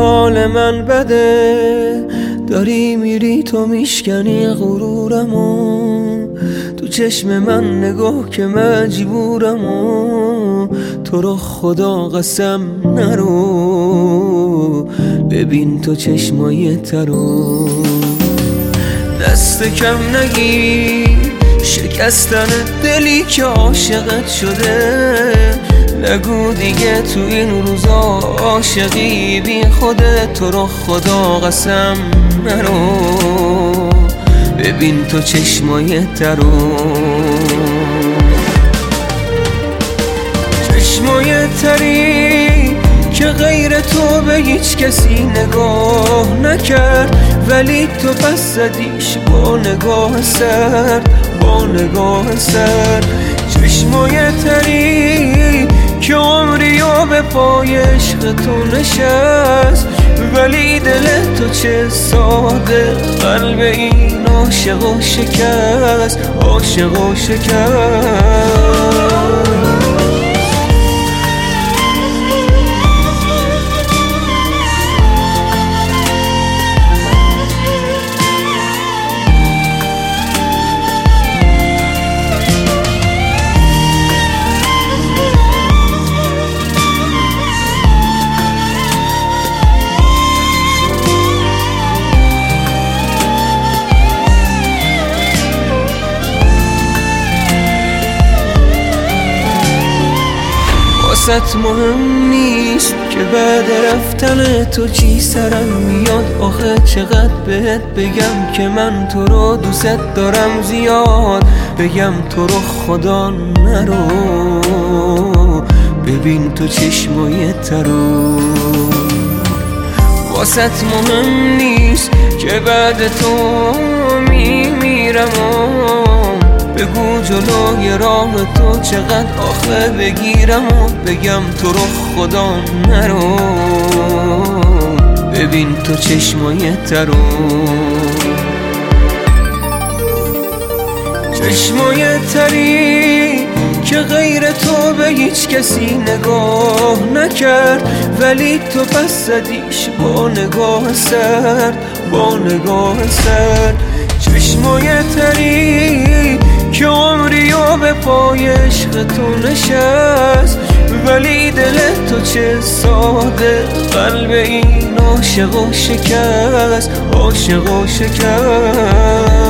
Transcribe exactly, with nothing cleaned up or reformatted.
حال من بده، داری میری تو میشکنی غرورمو، تو چشم من نگاه که مجبورمو، تو رو خدا قسم نرو، ببین تو چشمای ترو، دست کم نگیر شکستن دلی که عاشقت شده، نگو دیگه تو این روزا عاشقی بی خودت، تو رو خدا قسم نرو، ببین تو چشمای ترو، چشمای تری که غیر تو به هیچ کسی نگاه نکرد، ولی تو پس زدیش با نگاه سرد، با نگاه سرد، چشمای تری که عمری و به پای عشق تو نشست، ولی دل تو چه ساده قلب این عاشق و شکست، عاشق و شکست. واسه مهم نیست که بعد رفتن تو چی سرم میاد، آخه چقدر بهت بگم که من تو رو دوست دارم زیاد، بگم تو رو خدا نرو، ببین تو چشمای ترو، واسه مهم نیست که بعد تو میمیرم، بگو جلوی راه تو چقدر آخه بگیرم و بگم تو رو خدا نرو، ببین تو چشمای ترو، چشمای تری که غیر تو به هیچ کسی نگاه نکرد، ولی تو پس زدیش با نگاه سرد، با نگاه سرد، چشمای تری که عمری و به پای عشق تو نشست، ولی دل تو چه ساده قلب این عاشق و شکست، عاشق و شکست.